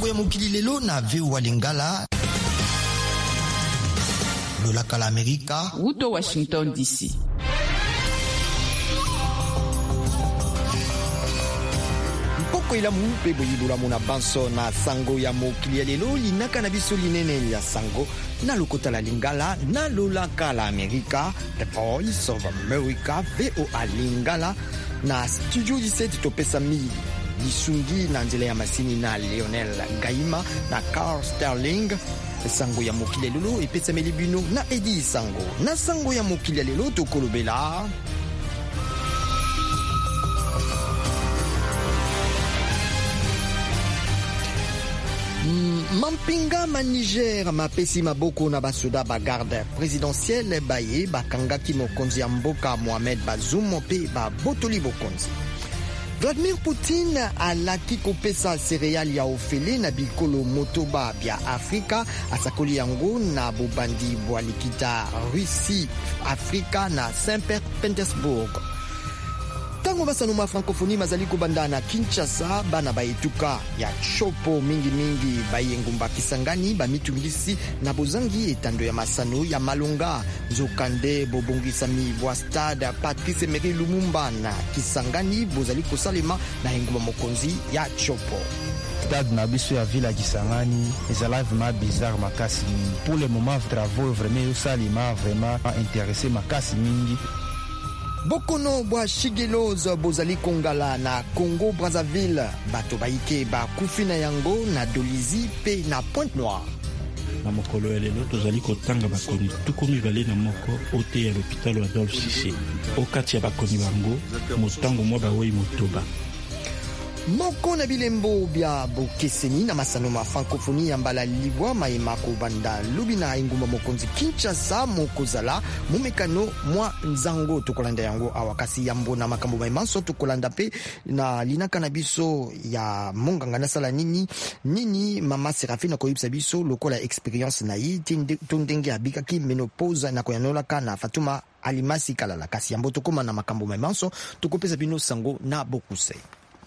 sango ya mokili lelo na VOA Lingala. Lolaka la Amerika. Uto Washington DC. Mpoko ilamu pe boyibola mona banso na sango ya mokili ya lelo linaka na biso linene ya sango na lokota la Lingala na lolaka la Amerika. The Voice of America VOA Lingala na studio 17 topesa mili lisungi na nzela ya masini na Lionel Gaima na Carl Sterling. Sango ya mokili lelo epesa melibino na Edi Sango. Na sango ya mokili lelo tokolobela mampinga ma Niger mapesi maboko na basoda ba garde présidentielle baye bakangaki mokonzi ya mboka Mohamed Bazoum pe babotoli bokonzi. Vladimir Poutine alaki kopesa cereali ya ofele na bikolo motoba bya Afrika asakoli yango na bobandi bwa likita Russie Afrika na Saint-Petersbourg. Tango basanuma francophonie mazali kobanda na Kinshasa bana baetuka ya chopo mingi bayengumba Kisangani bamitungisi na bozangi etando ya masano ya Malonga Nzokande bobongisami bwa stade Patrice Emery Lumumba na Kisangani bozali kosalema na engumba mokonzi ya chopo. Stade na biso ya ville ya Kisangani ezala vraiment bizarre makasi. Pour le moment travaux vraiment yosalima vraiment intéressé makasi mingi. Bokono bwa Shigeloz bozali kongala na Congo Brazzaville bato baike ba kufina yango na Dolizi pe na Pointe Noire. Na mokolo ya lelo tozali kotanga bakoni tukomi bale na moko ote ya l'hôpital Adolphe Cissé okati ya bakoni bango motango mwa bawei motoba. Moko na bilembo bya bokeseni na masanoma francophonie ya mbala libwa maema kobanda lubina ingumba mokonzi Kinshasa mokozala mumekano mwa nzango tokolanda yango awakasi yambo na makambo maimanso tokolanda pe na linaka na biso ya monganga na sala nini mama Serafina koyibisa biso lokola experience na yi tondenge abikaki menopause na koyanola kana Fatuma Alimasi Kalala kasi yambo tokoma na makambo maimanso tokopesa bino sango na bokuse.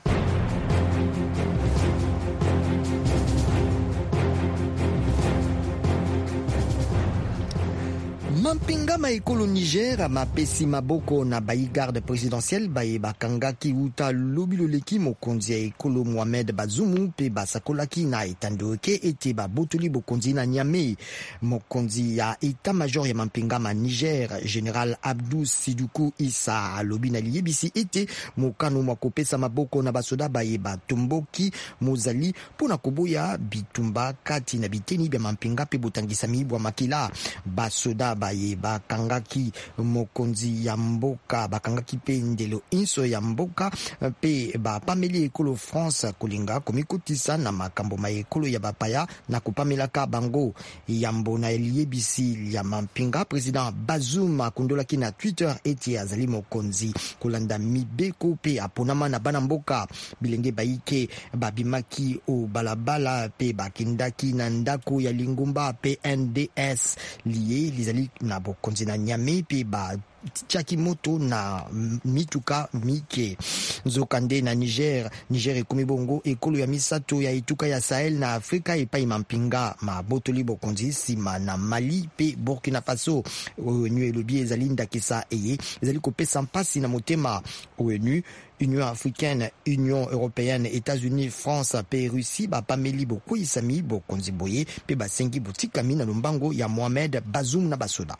Mampinga maekolo Niger mapesi maboko na bayi garde présidentielle baye bakangaki uta lobilo leki mokonzi ya ekolo Mohamed Bazoum pe basakolaki na etandoke ete babotoli bokonzi na Niamey. Mokonzi ya état-major ya mampinga ma Niger Général Abdou Sidoukou Issa alobi na liyebisi ete mokano mwa kopesa maboko na basoda baye batomboki mozali pona koboya bitumba kati na biteni bya mampinga pe botangisami bwa makila. Basoda baye bakangaki mokonzi ya mboka bakangaki pe ndelo inso ya mboka pe bapameli ekolo France kolinga komikotisa na makambo ma ekolo ya bapaya na kopamelaka bango yambo na liyebisi ya mampinga. Président Bazoum akundolaki na Twitter eti azali mokonzi kolanda mibeko pe aponama na bana mboka bilenge baike babimaki o balabala pe bakindaki na ndako ya lingumba PNDS liye lizali na bokonzi na Niamey pe ba tiaki moto na mituka mike. Nzokande na Niger ekomi bongo ekolo ya misato ya etuka ya Sahel na Afrika epai mampinga mabotoli bokonzi sima na Mali pe Burkina Faso. ONU elobi ezali ndakisa eye ezali kopesa mpasi na motema ONU, Union africaine, Union européenne, États-Unis, France pe Russie bapameli bokoyisami bokonzi boye pe basengi botikami na lombango ya Mohamed Bazoum na basoda.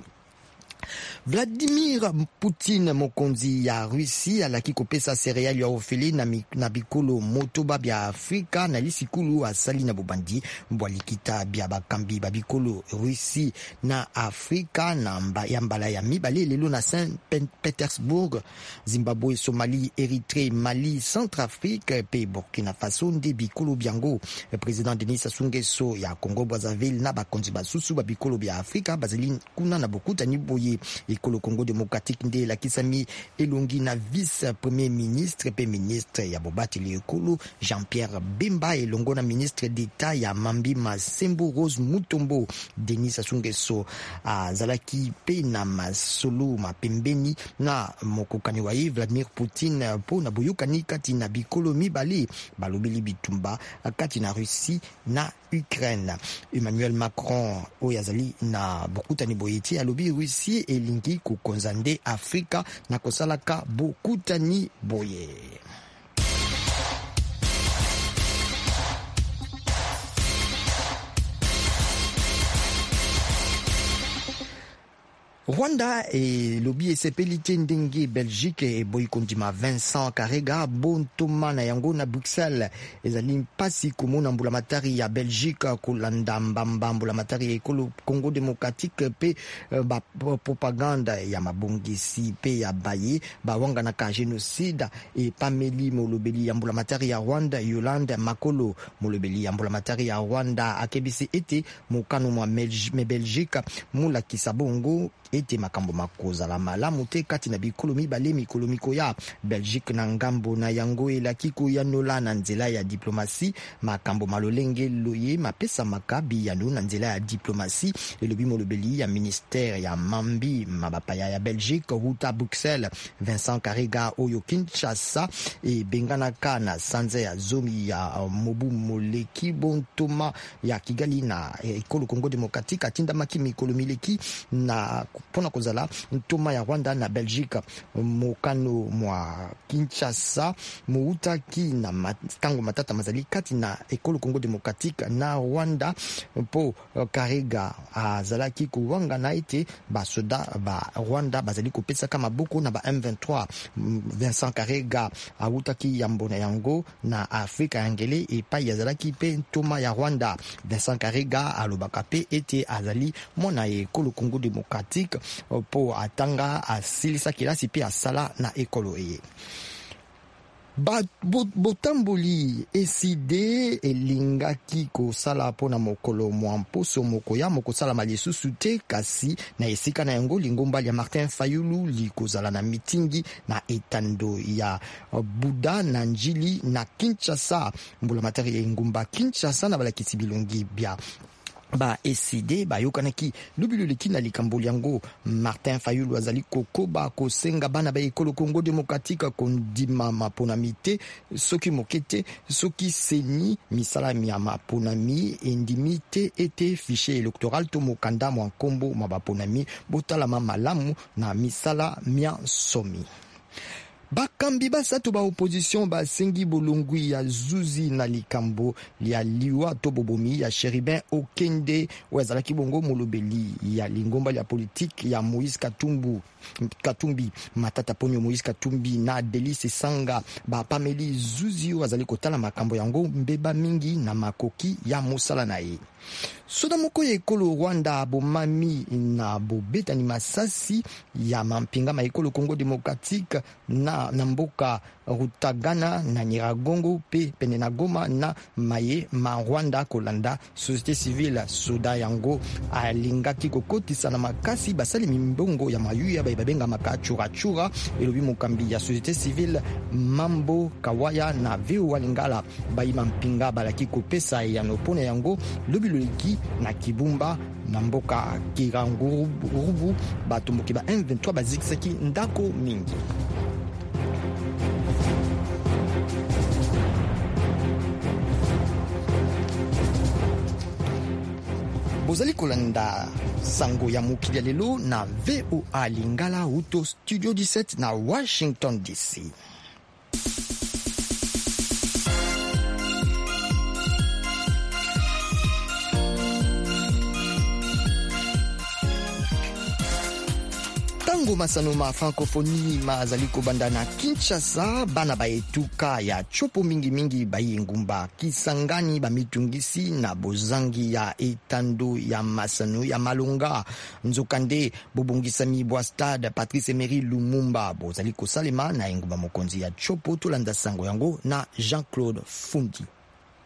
Vladimir Poutine mokonzi ya Russie alaki kopesa cereali ya ofele na bikolo motoba bya Afrika na lisikulu asali na bobandi mbwalikita bya bakambi babikolo Russie na Afrika na mbala ya mibale lelo na Saint-Petersbourg. Zimbabwe, Somalie, Eritrea, Mali, Centrafrique pe Burkina Faso nde bikolo byango. Président Denis Sassou Nguesso ya Congo Brazzaville na bakonzi basusu babikolo bya Afrika bazali kuna na bokuta ni boye ekolo Congo démocratique nde elakisami elongi na vice premier ministre pe ministre ya bobateli ekolo Jean-Pierre Bemba elongo na ministre d'État ya Mambi Masembo Rose Mutombo. Denis Sassou Nguesso azalaki pe na masolo mapembeni na mokokani wa Vladimir Poutine po na boyokani kati na bikolo mibale balobeli bitumba kati na Russie na Ukraine. Emmanuel Macron oyo azali na bokutani boyeti alobi Russie elingi kokonza nde Afrika na kosalaka bokutani boye. Rwanda et lobi esepelite ndenge Belgique et boyikondima Vincent Karega bontoma na yango na Bruxelles ezali mpasi komona mbulamatari ya Belgique kolanda mbamba mbulamatari ekolo Congo démocratique pe ba propaganda ya mabongisi pe ya baye bawanga na ka génocide et Pameli molobeli ya mbulamatari ya Rwanda Yolande Makolo molobeli ya mbulamatari ya Rwanda akebisi ete mokano mwa Belgique mula kisabongo ete makambo makozala malamu te kati na bikolo mibale mikolo miko ya Belgique na ngambo na yango elaki koyanola na nzela ya diplomasi makambo malolenge loye mapesa makabi yano na nzela ya diplomasi elobi molobeli ya ministère ya Mambi mabapaya ya Belgique ruta Bruxelles Vincent Karega oyo Kinshasa e benganaka na sanze ya zomi ya mobu moleki bontoma ya Kigali na ekolo Congo démocratique atinda maki mikolo mileki na pona kozala ntoma ya Rwanda na Belgique mokano mwa Kinshasa muutaki na tango matata mazali kati na ekolo Congo démocratique na Rwanda po Karega azalaki kuwanga na ite basoda ba Rwanda bazali kopesa kama boko na ba M23. Vincent Karega autaki yambo na yango na Afrika yangele epai azalaki pe ntoma ya Rwanda. Vincent Karega alobaka pe ete azali mona ekolo Congo démocratique po atanga asilisa kilasi pe asala na ekolo eye. Botamboli eside elingaki kosala pona mokolo mwamposo mokoya mokosala malisusu te kasi na esika na yango lingomba ya Martin Fayulu likozala na mitingi na etando ya Buda na Njili na Kinshasa mbula materi ya ngumba Kinshasa na balakisi bilongi bia ba eside ba yokanaki lubilo lekina likamboli yango Martin Fayulu azali kokoba kosenga bana ba ekolo Congo démocratique kondima maponamite soki mokete soki seni misala ya maponami endimite ete fichier électoral to mokanda mwa nkombo mabaponami botalama malamu na misala mia somi. Bakambi basatu ba opposition basengi bolongwi ya zuzi na likambo ya liwa to bobomi ya Cherubin Okende wazalaki bongo molobeli ya lingomba ya politique ya Moïse Katumbi matata ponyo Moïse Katumbi na Delice Sanga ba Pameli zuzi wazali kotala makambo yango mbeba mingi na makoki ya mosala na ye. Soda moko ya ekolo Rwanda bomami na bobetani masasi ya mampinga ma ekolo Congo démocratique na mboka Rutagana na Nyiragongo pe pene na Goma na maye ma Rwanda kolanda société civile soda yango alingaki kokotisa na makasi basali mimbongo ya mayuya babenga makachura elobi mokambi ya société civile Mambo Kawaya na Veo Walingala bayima mpinga balaki kopesa ya nopona yango lobiloleki na Kibumba na mboka Kirangurubu batomboki ba M23 bazikisaki ndako mingi. Bozali kolanda sango ya mokili lelo na VOA Lingala uto Studio 17 na Washington DC. Tango masano ma francophonie mazali kobanda na Kinshasa bana baetuka ya chopo mingi bayi ngumba Kisangani bamitungisi na bozangi ya etando ya masano ya Malonga nzokande bobongisami bwa stade Patrice Emery Lumumba bozali kosalema na ngumba mokonzi ya chopo tolanda sango yango na Jean-Claude Fundi.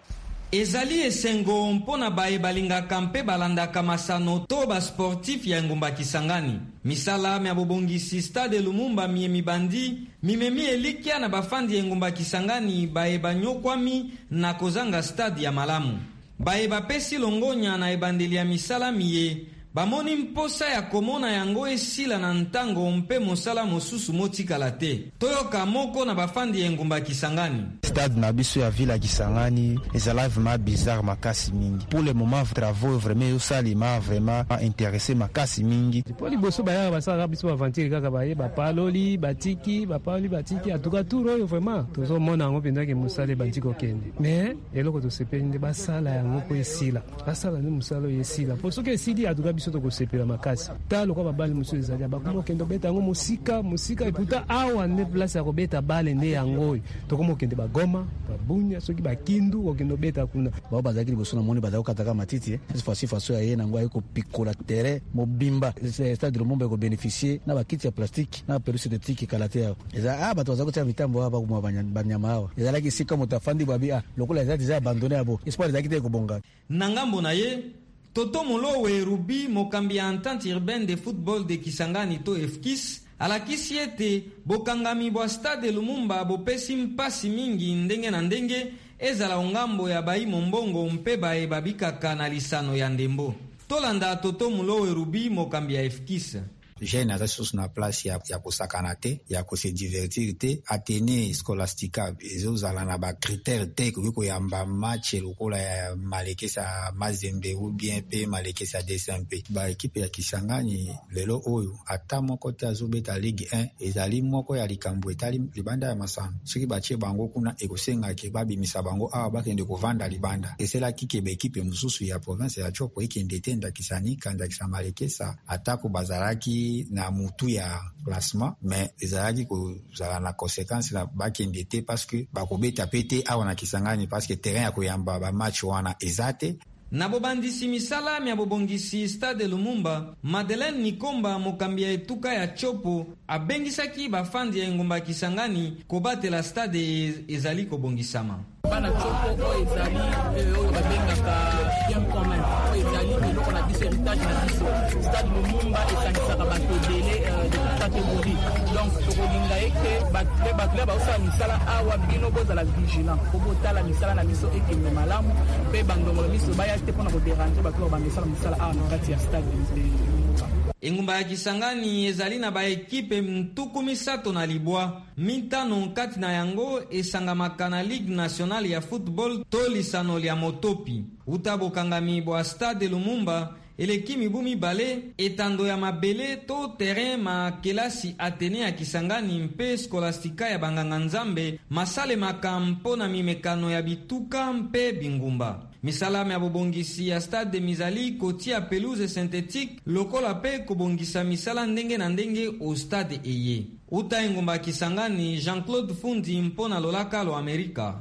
ezali esengo mpona baye balingaka mpe balandaka masano to basportif ya engumba Kisangani. Misala mya bobongisi stade Lumumba mie mibandi mimemi elikia na bafandi ya engumba Kisangani baye banyokwami na kozanga stade ya malamu. Baye bapesi longonya na ebandeli ya misala miye bamoni mposa ya komona yango esila na ntango mpe mosala mosusu motikala te. Toyoka moko na bafandi ya engumba Kisangani. Stade na biso ya ville ya Kisangani ezala vraiment bizarre makasi mingi. Pour le moment travaux vraiment yosalima vraiment intéressé makasi mingi. Pour liboso baya basala biso aventure kaka baye bapaloli batiki en tout cas tout royo vraiment tozo mona ngo penda ke musale bandiko kende. Mais eloko to sepende basala yango ko esila. Basala ni musalo esila. Pour ce que sidi en tout cas biso to ko sepela makasi. Talo kwa babali musu ezali bakomo kendo beta ngo musika eputa awa ne place ya ko beta bale ne yango. To komo kende Goma, Babunya, soki bakindu okendo beta kuna. Ba bazaki liboso na moni bazaki kataka matiti cette fois-ci façon ya yena ngwa iko pikola terrain mobimba stade Lumumba ko bénéficier na bakiti ya plastique na perusi de tiki kalatea. Eza bato bazako tia mitambo hapa kuma banyama hawa. Eza laki sika mutafandi babi lokola eza déjà abandonné abo. Espoir ezaki te ko bonga. Nangambo na ye Toto Molowe Rubi mokambi ya entente urbaine de football de Kisangani to FKIS alakisi ete bokangami bwa stade Lumumba bopesi mpasi mingi ndenge na ndenge ezala ongambo ya bayi mombongo mpe baye babikaka na lisano ya ndembo. Tolanda Toto Molowe Rubi mokambi ya FKIS. J'ai une ressource na place ya kosakana te, ya kose divertir te, atene scolastika ezozala na ba critère te ko yamba match lokola ya malekesa Mazembe ou bien pe malekesa DSMP. Ba équipe ya Kisangani lelo oyo ata moko te azobeta Ligue 1 ezali moko ya likambo etali libanda ya masano. Soki batie bango kuna ekosenga ke babimisa bango awa bakende kovanda libanda. Esela kike ba équipe mususu ya province ya Chopo ikende tenda Kisanika ndakisa malekesa atako bazaraki na mutu ya classement mais ezalaki ko zala na conséquence la bakende te parce que bakobeta pete awa na Kisangani parce que terrain ya koyamba ba match wana ezate. Na bobandisi misala mya bobongisi stade Lumumba, Madeleine Nikomba mokambi ya etuka ya Chopo abengisaki bafandi ya engumba Kisangani kobatela stade ezali kobongisama. Bana Chopo o ezali oyo babengaka bien commun o ezali eloko na biso héritage na biso. Stade Lumumba esanisaka bato dele de catégorie. Donc tokolinga eke batle baosala misala awa bino bozala vigilant kobotala misala na biso ekende malamu mpe bandongolo miso baya te mpona kodéranger bato bamisala awa na kati ya stade Lumumba. Engumba ya Kisangani ezali na ba ekipe mtuku misato na libwa. Mitano kati na yango esangamaka na Ligue Nationale ya Football to lisano ya motopi. Utabokangami bwa stade Lumumba eleki mibu mibale etando ya mabele to terrain ma kelasi Atene ya Kisangani mpe skolastika ya banganga nzambe masale makampo na mimekano ya bituka mpe bingumba. Misala ya bobongisi ya stade de Mizali kotia pelouse synthétique lokola pe kobongisa misala ndenge na ndenge au stade eye. Uta engumba Kisangani Jean-Claude Fundi mpona lolaka lo Amerika.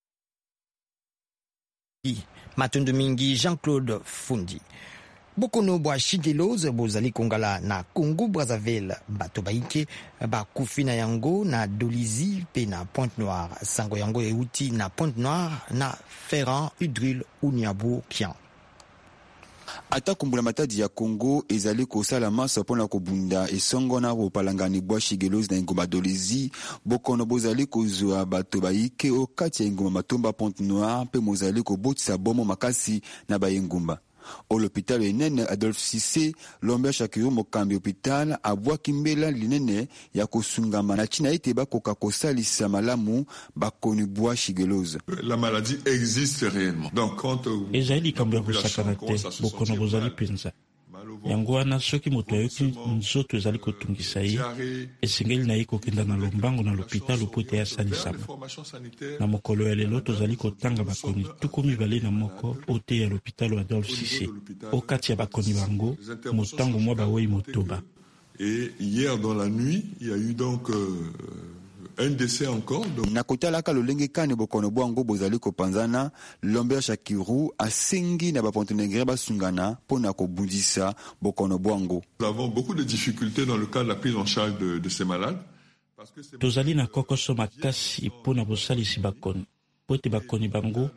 Matundu mingi Jean-Claude Fundi. Bokono bwa Shigeloz bozali kongala na Congo Brazzaville bato baike bakufi na yango na Dolizy pe na Pointe-Noire. Sango yango euti na Pointe-Noire na Ferrand Udril Uniabu Kian. Ata kumbula matadi ya Congo ezali kosala masa mpona kobunda esongo na kopalangani bwa Shigeloz na engumba Dolizy bokono bozali kozwa bato baike okati ya engumba matomba Pointe-Noire pe mozali kobotisa bomo makasi na bayengumba. Au l'hôpital enene Adolphe Cissé Lomber Shakiru mokambi hôpital abwaki mbela linene ya kosungama na china ete bakoka kosalisa malamu bakoni bwa Shigeloz. La maladie existe réellement. Donc quand ezali likambo ya kosakana te bokono bozali penza. Yango wana soki moto ayoki nzoto ezali kotungisa ye esengeli na ye kokenda na lombango na l'hôpital po ete asalisama. Na mokolo ya lelo tozali kotanga bakoni tuku mibale na moko ote ya l'hôpital Adolphe Cissé okati ya bakoni bango motango mwa bawoyi motoba. Et hier dans la nuit il y a eu donc un décès encore. Na kotalaka lolenge kane bokono bwango bozali kopanzana Lomber Shakiru asengi na bapontenegre basungana pona kobundisa bokono bwango. Nous avons beaucoup de difficultés dans le cas de la prise en charge de ces malades. Tozali na kokoso makasi pona bosalisi bakoni. Pote bakoni bango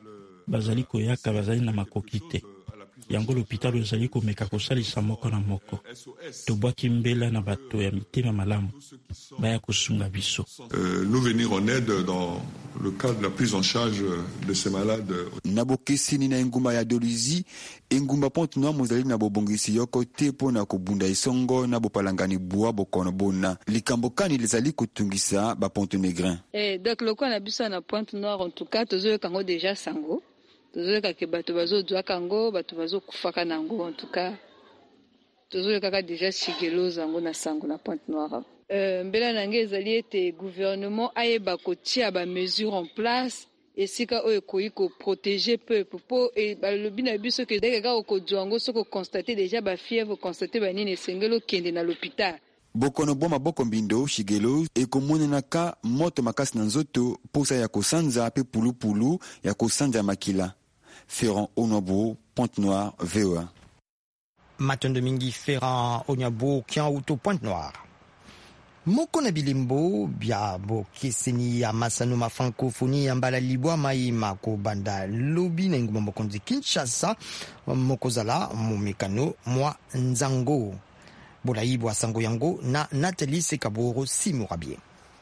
bazali koyaka bazali na makoki te. Yango l'hôpital ezali komeka kosalisa moko na moko. Tobwaki mbela na bato ya mitema malamu baya kosunga biso. Nous venir en aide dans le cadre de la prise en charge de ces malades. Nabokesini na engumba ya Dolizi, engumba Pointe-Noire mozali na bobongisi yoko te pona kobunda isongo na bopalangani bwa bokono bona. Likambo kani lezali kotungisa ba Pont-Negrin. Donc le coin na biso na Pointe-Noire en tout cas tozo kango déjà sango. Tozoyoka ke bato bazozwaka yango bato bazokufaka nango en tout cas tozoyoka déjà shigeloza yango na sango na Pointe-Noire. Mbela nange ezali ete gouvernement ayeba kotia ba mesures en place esika oyo ekoki koprotéger peuple po balobi na biso ke deke kaka okozwa yango soki oconstater déjà bafièvre oconstater banini esengeli okende na l'hôpital. Bokono bwa maboko mbindo shigelo ekomonenaka moto makasi na nzoto posa ya kosanza pe pulupulu ya kosanza makila. Ferrand Onabo, Pointe-Noire, VOA. Matondo mingi Ferrand Onabo Kianouto Pointe-Noire. Moko na bilembo bia bokeseni ya masano ma francophonie ya mbala libwa mai mako banda lobi na nguma mokonzi Kinshasa mokozala momekano mwa nzango. Bolaibwa sango yango na Nathalie Sekaboro Simurabie.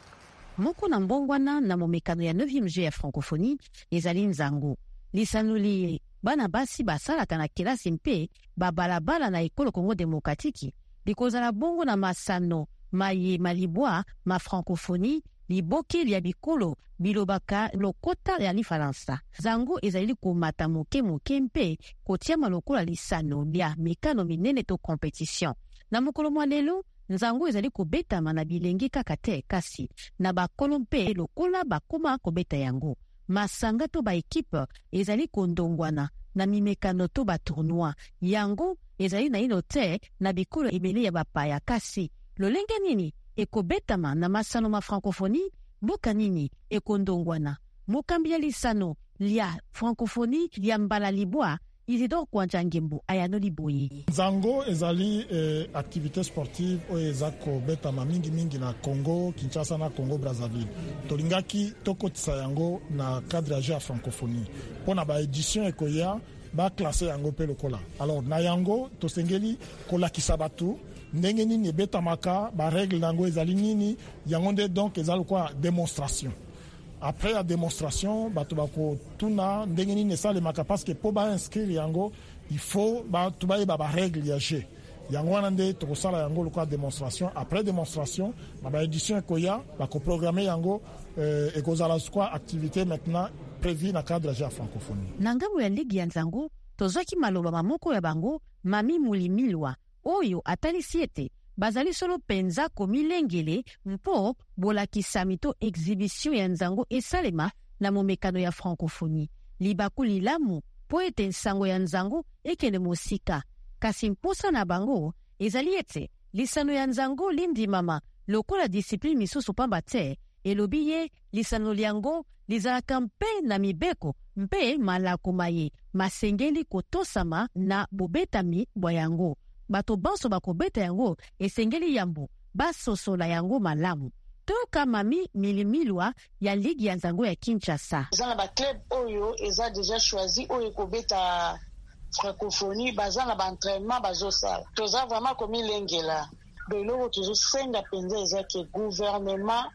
Moko na mbongwana na momekano ya 9e jeu ya francophonie ezali nzango. Lisanuli bana basi basalaka na kelasi mpe babalabala na ekolo Congo Demokratiki likozala bongo na masano maye malibwa ma francophonie liboki lya bikolo bilobaka lokota ya lifaransa. Zango ezali komata moke mpe kotia malokola lisano lya mekano minene to competition. Na mokolo mwa lelo nzango ezali kobetama na bilengi kaka te kasi na bakolo mpe lokola bakoma kobeta yango. Masanga to ba ekipe ezali kondongwana na mimekano to ba tournoi yango ezali na ino te na bikolo ebele ya bapaya kasi lolenge nini ekobetama na masano ma francophonie boka nini ekondongwana mokambi ya lisano lia francophonie lia mbala libwa Isidore Kwanjangembo ayanoli boye. Nzango ezali activité sportive oyo ezako betama mingi na Congo, Kinshasa na Congo Brazzaville. Tolingaki tokotisa yango na cadre ya francophonie. Pona ba édition ekoya ba classer yango pe lokola. Alors na yango tosengeli kolakisa batu ndenge nini betamaka ba règle nango ezali nini yango nde donc ezali kwa démonstration. Après la démonstration, batubako tuna ndenge nini esalemaka parce que po ba inscrire yango il faut batubaye ba règle ya jeu. Yango wana nde tokosala yango lokwa démonstration. Après démonstration, ba édition ekoya bako programmer yango ekozala kwa activité maintenant prévue na cadre ya francophonie. Nangambo ya ligue ya nzango tozwaki maloba mamoko ya bango mami mulimilwa oyo atalisi ete bazali solo penza komilengele mpo bolakisa mito exhibition ya nzango esalema na momekano ya francophonie. Libaku lilamu po ete nsango ya nzango ekende mosika. Kasi mposa na bango ezali ete lisano ya nzango lindimama lokola discipline misusu pamba te elobi ye lisano liango lizalaka mpe na mibeko mpe malako maye masengeli kotosama na bobetami bwa yango. Bato banso bakobeta yango esengeli yambo basosola yango malamu. Toka mami milimilwa ya ligi ya nzango ya Kinshasa. Ezana ba club oyo eza déjà choisi oyo kobeta francophonie bazana ba entraînement bazosala. Toza vraiment komi lengela. Beloko tozosenga penza eza ke gouvernement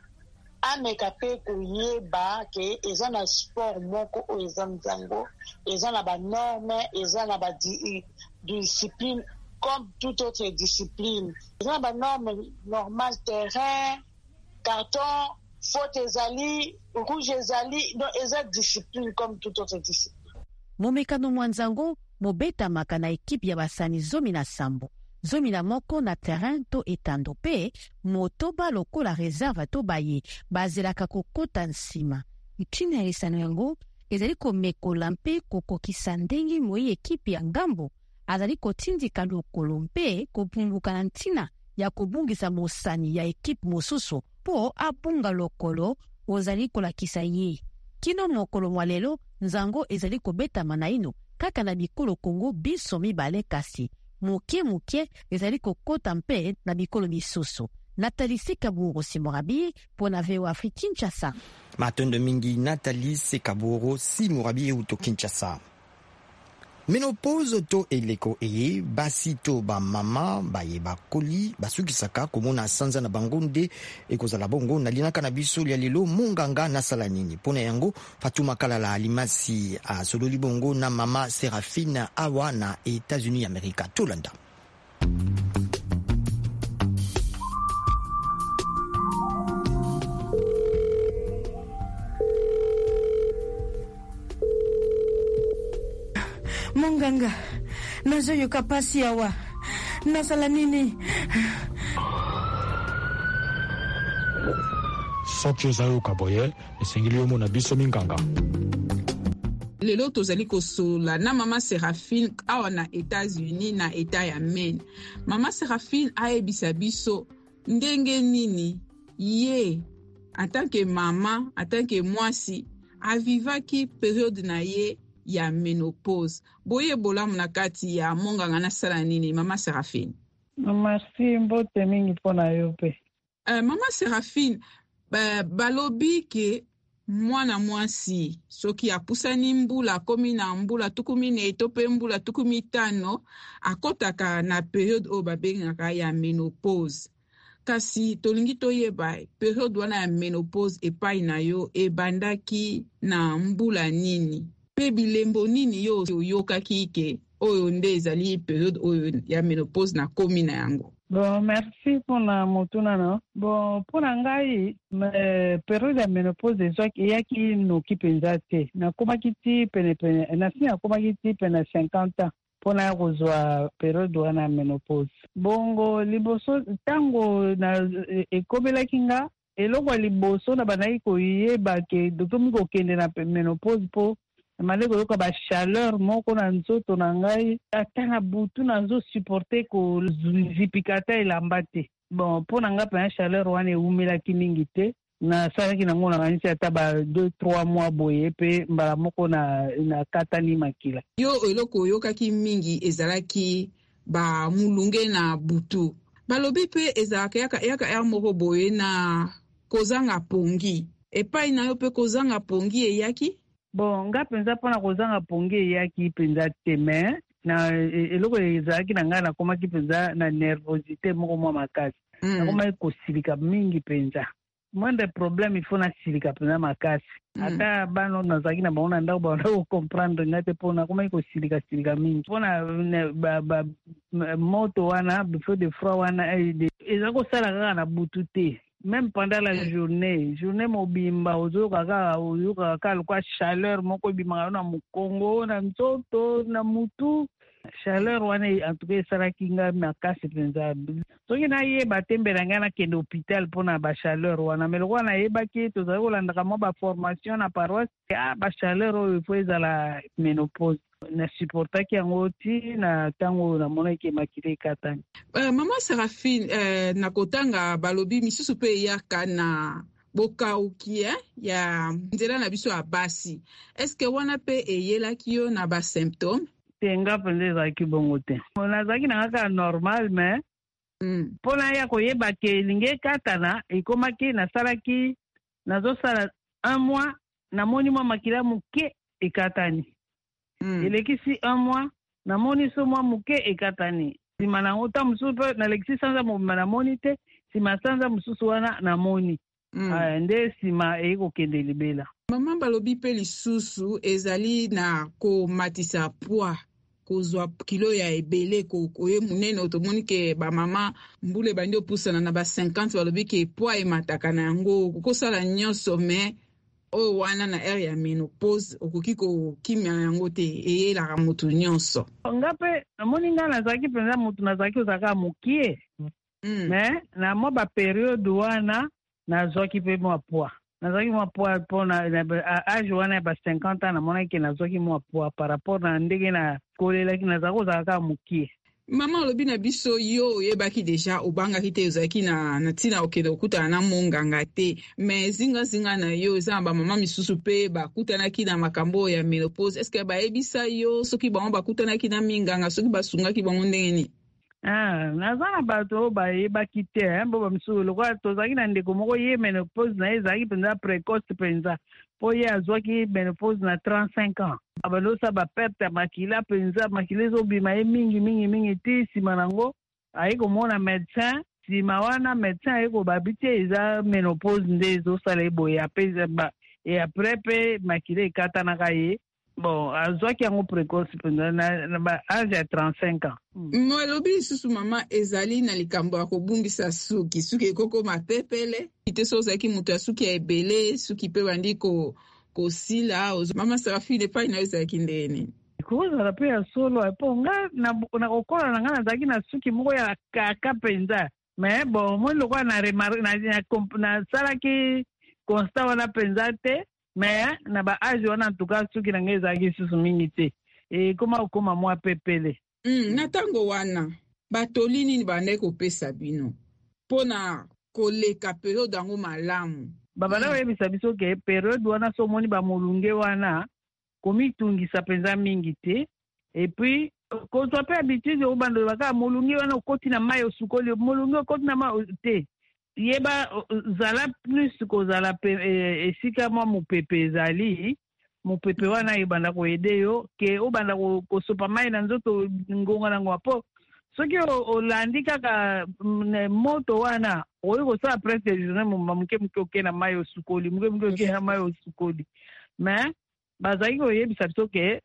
ameka pe koyeba ke eza na sport moko oyo eza nzango, eza na ba norme, eza na ba discipline comme toute autre discipline. Il y a des normes normales, terrain, carton, faute ezali, rouge ezali, donc il y a des disciplines comme toute autre discipline. Momekano mwanzango, mobeta makana ekipe ya basani zomi na sambo. Zomi na moko na terrain to etando pe, motoba lokola réserve to baye, bazelaka kokota nsima. Ichini ya lisano yango, ezali komekola mpe kokokisa ndengi moi ekipe ya ngambo. Azali kotindika lokolo mpe kopumbuka na ntina ya kobungisa mosani ya ekipe mosusu po abunga lokolo ozali kolakisa ye. Kino mokolo mwalelo nzango ezali kobetama na ino kaka na bikolo Congo biso mibale kasi. Muke ezali kokota mpe na bikolo misusu. Nathalie Sekaburo Simorabi pona VOA Afrique Kinshasa. Matondo mingi Nathalie Sekaburo Simorabi uto Kinshasa. Menopause to eleko eye basi to ba mama ba ye ba koli basukisaka komona sanza na bangonde ekozala bongo na linaka na biso ya lelo munganga na salanini pona yango Fatuma Kalala Alimasi a sololi bongo na mama Serafine awa na États-Unis Amerika Tolanda. Munganga, nazoyoka pasi awa. Nasala nini? Soki ozayoka boye, esengeli omona biso minganga. Lelo tozali kosola na mama Serafine awa na États-Unis na État ya Maine. Mama Serafine ayebisa biso ndenge nini ye en tant que maman, en tant que mwasi avivaki période na ye ya menopause. Boye bolamu na kati ya monganga na sala nini mama Serafine? Merci mbote mingi pona yo pe. Mama Serafine, balobi ke mwana mwasi soki apusani mbula komi na mbula tukumi na etope mbula tukumi tano akotaka na periode o babengaka ya menopause. Kasi tolingi toyeba periode wana ya menopause epai na yo ebandaki na mbula nini? Pe bilembo nini yo yokaki ke oyo nde ezali periode oyo ya menopause na komi na yango? Bon, merci pona motuna no. Bon, pona ngai periode ya menopause eyaki noki penza te. Nakomaki ti pene nasi nakomaki ti pene 50 ans pona ya kozwa periode wana ya menopause. Bongo liboso tango na ekobelaki nga eloko liboso na banaki koyeba ke dotomi kokende na menopause po maleko yoka ba chaleur moko na nzoto na ngai ata na butu na zo supporter ko zipikata elamba te. Bon, pona nga pa chaleur wana eumelaki mingi te na salaki nango na kanisi ata ba 2-3 mois boye pe mbala moko na katani makila. Yo eloko yokaki mingi ezalaki ba mulunge na butu. Balobi pe ezalaka yaka moko boye na kozanga pongi. Epai na yo pe kozanga pongi eyaki? Bon, nga penza pona kozanga pongi eyaki penza te me na eloko ezalaki na nga nakomaki penza na nervosité moko mwa makasi. Nakomaki kosilika mingi penza. Mwende problème il faut na silika penza makasi. Ata bano nazalaki na bango na ndako bana comprendre nga te pona nakomaki kosilika mingi. Pona moto wana before de froid wana ezalaki kosala kaka na butu te. Même pendant la journée mobimba oyoka kaka kwa chaleur moko bimaka na mukongo na nzoto na mutu. Chaleur wana en tout cas esalaki nga makasi penza. Soki nayeba te mbela ngai nakende hôpital mpona bachaleur wana me loko wana nayebaki tozali kolandaka mwa baformation na paroisse bachaleur oyo ifo ezala menopause. Na supportaki yango ti na ntango namonaki emakili ekatani. Mama Serafine, na kotanga balobi misusu pe eyaka na bokauki ya nzela na biso ya basi. Eske wana pe eyelaki yo na basymptôme? Te nga penza ezalaki bongo te. Nazalaki na kaka normal me mpona ya koyeba ke elingi ekatana ekomaki nasalaki nazosala 1 mois namoni mwa makila moke ekatani. Elekisi 1 mois namoni so mwa moke ekatani. Sima nango ta mosusu pe nalekisi sanza mobima namoni te, sima sanza mosusu wana namoni. Nde sima ekokende libela. Mama balobi pe lisusu ezali na komatisa poids kozwa kilo ya ebele koye munene otomoni ke ba mama mbule bandi opusana na ba 50 balobi ke poids emataka na yango kokosala nyonso me o wana na ere ya menopause okoki kokimia yango te eyelaka motu nyonso. Nga pe namoni nga nazalaki penza motu nazalaki ozalaka mokie me na mwa baperiode wana nazwaki pe mwa poids. Nazaki mwa poids mpona age wana ya ba 50 ans namonaki nazwaki mwa poids par rapport na ndenge na kolelaki nazalaki ozalaka mokie. Mama olobi na biso yo oyebaki deja obangaki te ozalaki na ntina okende okutana na monganga te me zinga na yo eza na bamama misusu pe bakutanaki na makambo ya menopause. Eske bayebisa yo soki bango bakutanaki na minganga soki basungaki bango ndenge nini? naza na bato oyo bayebaki te mpo bamisusu lokola tozalaki na ndeko moko ye ménopause na ye ezalaki mpenza précoce mpenza mpo ye azwaki ménopause na 35 ans abalosa baperte ya makila mpenza makila ezobima ye mingi ti nsima nango aye komona médecin nsima wana médecin aye kobabi te eza ménopause nde ezosala ye boye e apres mpe makila ekatanaka ye bon azwaki yango précoce mpenza na baage ya 35 ans. Malobi lisusu mama ezali na likambo ya kobungisa suki ekokoma pepele ite so ozalaki moto ya suki ya ebele suki mpe bandi kosila mama Serafine epai na yo ezalaki ndeni kozala mpe ya solo po nga na kokola na nga nazalaki na suki moko ya kaka mpenza mais bon moi lokola nasalaki constat wana mpenza te mais na baage wana antuka suki na ngai ezalaki susu mingi te ekoma mwa pepele. Na ntango wana batoli nini bandaki kopesa bino mpo na koleka periode yango malamu? Babanda koyebisa biso ke periode wana so omoni bamolunge wana komitungisa mpenza mingi te epuis kozwa mpe habitude obanda baka molunge wana okoti na mai osukoli molunge okoti na mai te yeba zala plus kozala esika mwa mopepe ezali mopepe wana ebanda koyede yo ke obanda kosopa mai na nzoto ngonga nango po soki olandi kaka moto wana oyi kosala presque journée moke oke na mai osukoli moke oke na mai osukoli mais bazalaki koyebisa biso ke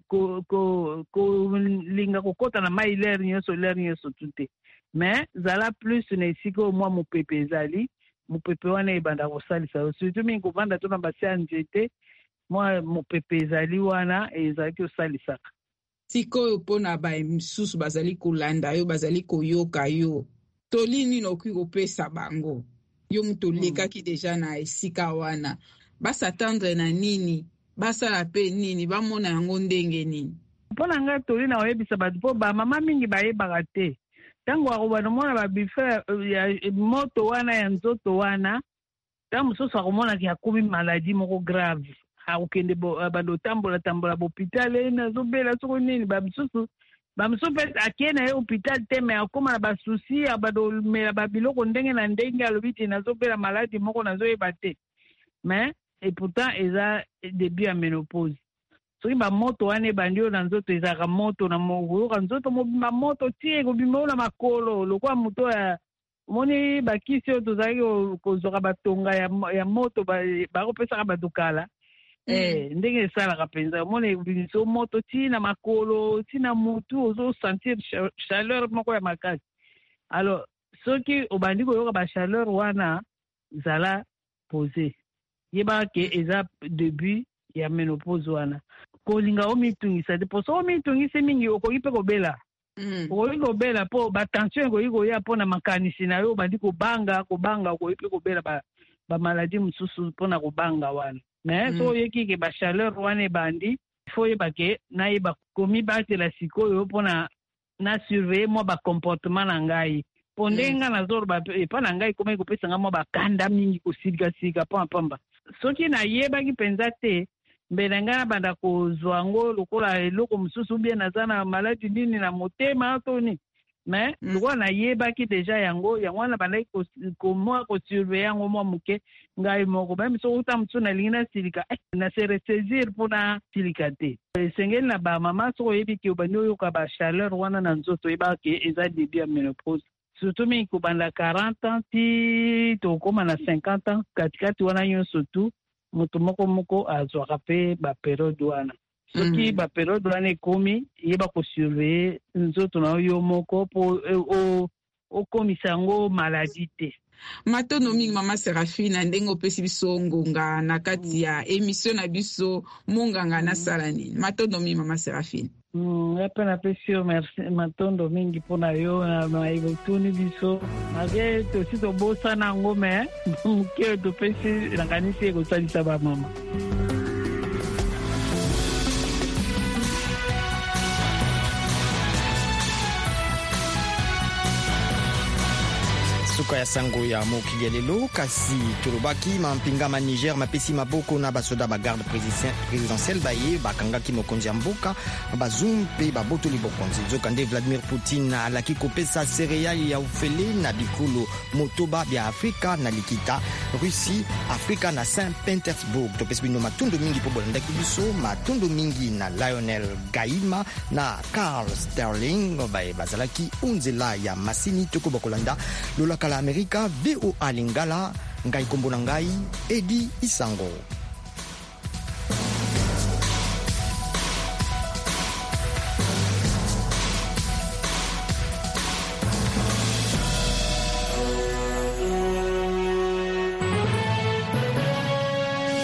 kolinga kokota na mai lere nyonso tu te mais zala plus na esika mwa mopepe ezali mopepe wana ebanda kosalisa surtout mingi kovanda to na basi ya nzete mwa mopepe ezali wana ezalaki osalisaka. Sikoyo mpona bamisusu bazali kolanda yo bazali koyoka yo toli nini okoki kopesa bango yo moto olekaki deja na esika wana basatendre na nini basala mpe nini bamona yango ndenge nini? Mpona ngai toli na oyebisa bato mpo bamama mingi bayebaka te ntango akobana mona babife ya moto wana ya nzoto wana ntango mosusu akomonaki akomi maladi moko grave akokende bando otambola bohôpital nazobela soko nini bamisusu mpe akeye na ye hôpital te me akóma na basusi abadolmela babiloko ndenge na ndenge alobi te nazobela maladi moko nazoyeba te mais et pourtant eza début ya ménopause soki bamoto wana ebandi oyo na nzoto ezalaka moto na mokoyoka nzoto mobimba moto tie ekobima oyo na makolo lokola moto ya omoni bakisi oyo tozalaki kozwaka batonga ya moto bakopesaka bato kala ndenge esalaka mpenza omoni ebimiso moto ti na makolo ti na mutu ozosentir chaleur moko ya makasi alors soki obandi koyoka bachaleur wana zala pose yebaka ke eza début ya ménopause wana kolinga omitungisa te po so omitungisi mingi okoki mpe kobela okoki kobela mpo batension ekoki koya mpo na makanisi na yo obandi kobanga okoki mpe kobela bamaladi mosusu mpona kobanga wana mais so oyeki ke bachaleur wana ebandi ifo oyeba ke nayeba komi batela sikoyo mpona na surveille mwa bacomportement na ngai mpo ndenge nga nazoloba epa na ngai komai kopesanga mwa bakanda mingi kosilikasika mpo na pamba soki nayebaki mpenza te mbele ngai nabanda kozwa yango lokola eloko mosusu ubie naza na maladi nini na motema to nini mais lokola nayebaki deja yango wana bandaki komwa kosurveille yango mwa moke ngai moko meme soki uta mosusu nalingi nasilika nase resaisir mpona silika te esengeli na bamama soki oyebi ke obandi oyoka bachaleur wana na nzoto oyebaka ke eza début ya ménopause surtout mingi kobanda 40 ans ti tokóma na 50 ans katikati wana nyonso tu moto moko azwaka mpe baperiode wana soki baperiode wana ekomi yeba kosurveille nzoto na yo moko mpo okomisa yango maladi te. Matondo mingi mama Serafine ndenge opesi biso ngonga na kati ya émission na biso monganga nasala nini matondo mingi mama Serafine. Epe napesi yo merci matondo mingi mpona yo na ebotuni biso ake tosi tobosana yango me moke oyo topesi nakanisi ekosalisa bamama. suka ya sango ya mokili lelo kasi tolobaki mampingama Niger mapesi maboko na basoda bagarde présidentielle baye bakangaki mokonzi ya mboka Bazoum mpe babotoli bokonzi nzokande Vladimir Poutine alaki kopesa sereali ya ufele na bikolo motoba bya Afrika na likita Russie Afrika na Saint-Petersbourg topesi bino matundo mingi po bolandaki biso matundo mingi na Lionel Gaima na Carl Sterling baye bazalaki unzela ya masini toko bakolanda lolaka la Amerika VOA Lingala ngai kombo na ngai Edi Isango.